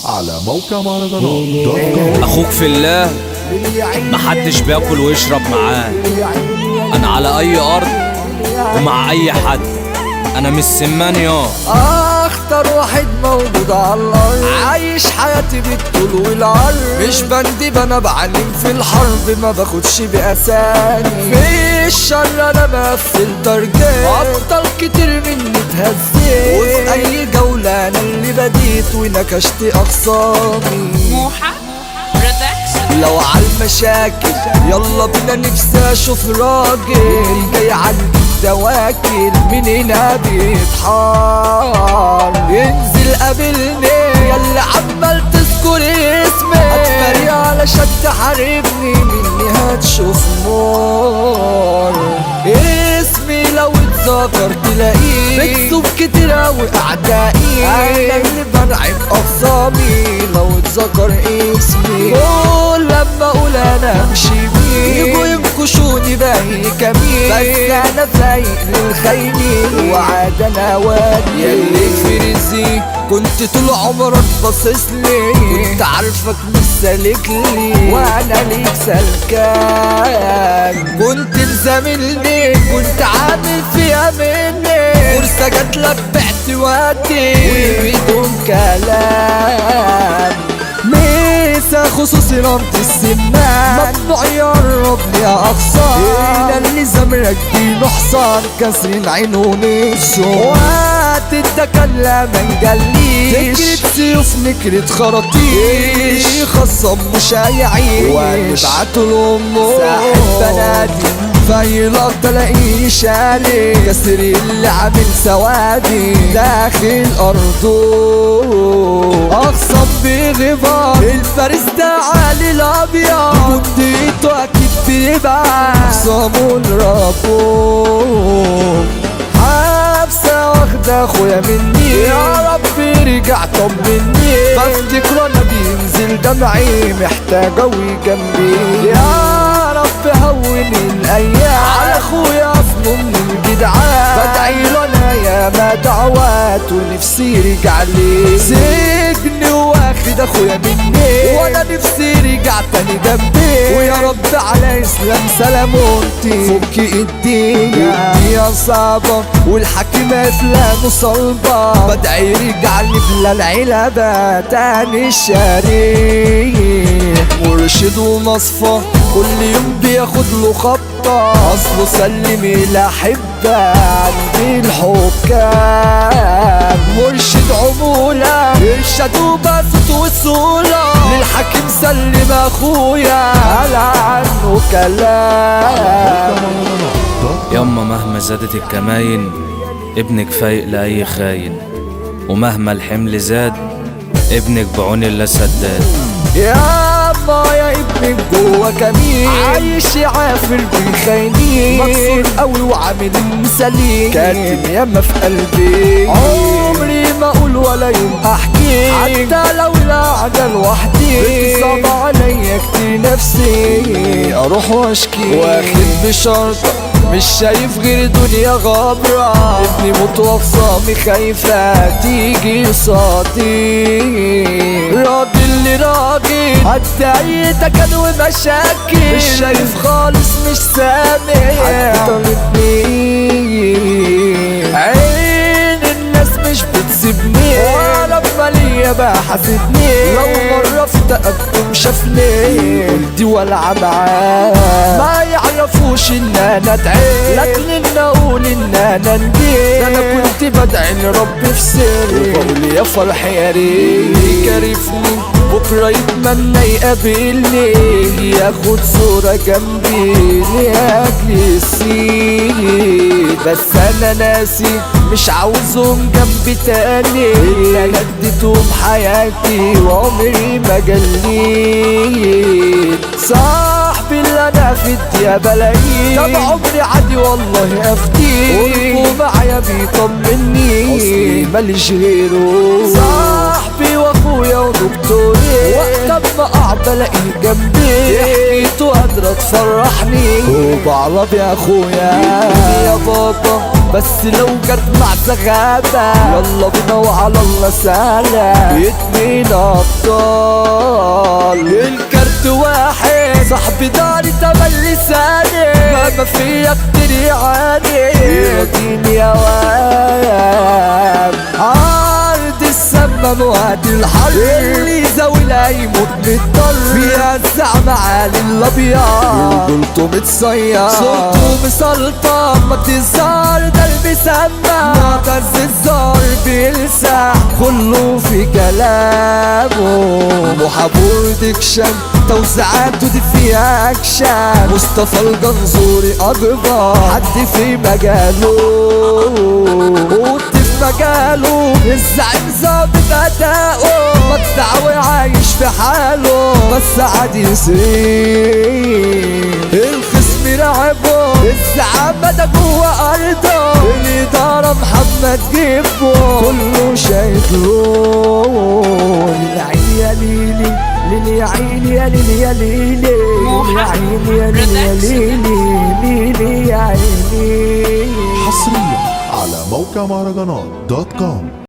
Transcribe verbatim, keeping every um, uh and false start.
على موقع مهرجانات دوت كوم. اخوك في الله محدش بياكل ويشرب معاه. انا على اي ارض ومع اي حد، انا مش سمان يا اخطر واحد موجود على الارض، عايش حياتي بالطول والعرض، مش بندب انا بعلم في الحرب، ما باخدش باسامي في الشر، انا بقفل ترجيح، ابطال كتير مني اتهزيت، وفي اي جولة انا اللي بديت ونكشت اقصامي. موحة برودكشن. لو عالمشاكل يلا بينا نفسي اشوف راجل جاي عندي دواكل من هنا بيتحار، ينزل قابلني يلا عمال تذكر اسمي، اتفري علشان تحاربني مني هتشوف نار، اسمي لو اتذكر تلاقيه بكسب كتير اوي اعدائي، انا اللي برعب اخصامي لو اتذكر اسمي، كل لما اقول انا امشي بيه يجوا ينكشوني باهي كمين، بس انا فايق للخاينين وعاد انا وادي ياللي في رزقي، كنت طول عمرك باصصلي، كنت عارفك مش سالكلي وانا ليك سلكان، كنت مزاملني كنت عامل فيها مني، فرصة جاتلك بعت وقتي وبدون كلام، ميسا خصوصي رمت السمان، ممنوع يقربني يا اخصام، هنا اللي زمرك دي نحصان كسرين عينون السوات، التكلم منجليش تكرت سيوف نكرت خراطيش، خصم مش هيعيش ونبعته لامه ساحب بنادي، في لقطة الاقيه شالي كسر اللي عامل سوادي داخل ارضه، اخصم بغبار الفارس تعالي الابيض، مدته اكيد بيبقى اخصامه لربه، حبسة واخدة اخويا مني، يا ربي رجع طمني، بفتكر انا بينزل دمعي محتاج اوي جنبي، يا رب هوني الايام على اخويا اصله من الجدعان، بدعي له انا يا ما دعوات ونفسي يرجع لي، سجن واخد اخويا مني وانا نفسي رجع تاني جنبي، ويا رب على اسلام سلامونتي فك الدنيا الدنيا صعبة والحكيمة افلام صلبة، بدعي يرجع لي بلا العلبة تاني الشريك، مرشد ومصفى كل يوم بياخد له خبطة، اصله سلمي لأحبة عندي الحكام، مرشد عمولة ارشاد وبسط وصولة، للحكيم سلم اخويا قال عنه كلام. يما مهما زادت الكماين ابنك فايق لأي خاين، ومهما الحمل زاد ابنك بعون الله سداد، يا ما يا ابنك جوا كمين عايش يعافر بالخاينين، مكسور قوي وعامل سليم كاتم ياما في قلبي، عمري ما اقول ولا يوم احكي حتى لو القعدة لوحدي، بنتي صعبة عليا كتير نفسي اروح واشكي، واخد بشرطة مش شايف غير دنيا غابرة، ابني موت واخصامي خايفة تيجي قصادي، راضي اللي راضي حتى اي تكاد ومشاكل، مش شايف خالص مش سامع حد طالبني، عين الناس مش بتسيبني ولا بمالية بقى حاسدني، لو مرة في تقدم شافني قلتي ولع معاه، ما يعرفوش ان انا اتعب لكن ان اقول ان انا نجيت، انا كنت بدعي لربي في سري وبقول يا فرح يا ريت يكرفني بكرة يتمنى يقابلني، ياخد صورة جنبي لأجل السيد، بس أنا ناسي مش عاوزهم جنبي تاني، اللي أنا اديتهم حياتي وعمري ما جليت، صاحبي اللي أنا في الدنيا بلاقيه، طب عمري عادي والله أفتيه، قربه معايا بيطمني أصلي ماليش غيره، صاحبي واخويا ودكتوري وقت لما اقع بلاقيه جنبي، حكيته قادرة تفرحني وبعرف يا اخويا يا بابا، بس لو جت مع سغابة يلا بينا وعلى الله سلام، اتنين ابطال الكارت واحد، صاحبي داري تمن لساني، مهما فيا كتير يعاني يراضيني يا وام، عرض السما وادي الحر اللي زاويلها يموت مضطر، فيها الزعم عالي الابيض قلته متصير، صوته مسلطن ما تزار ده المسمى، معتز الزار بيلسع كله في كلامه، محابور ديكشن توزيعاته دي فيها اكشن، مصطفى الجنزوري اكبر حد في مجاله، قلت في مجاله الزعيم ظابط اداؤه، مدعوي عايش في حاله بس عادي يسير، الخصم رعبه الزعامة ده جوه ارضه، الادارة محمد جيبه كله شايف لون، العين يا ليلي ليلي يا عيني يا ليلي يا ليلي يا عيني يا ليلي يا ليلي ليلي يا عيني. حصريا على موقع مهرجانات دوت كوم.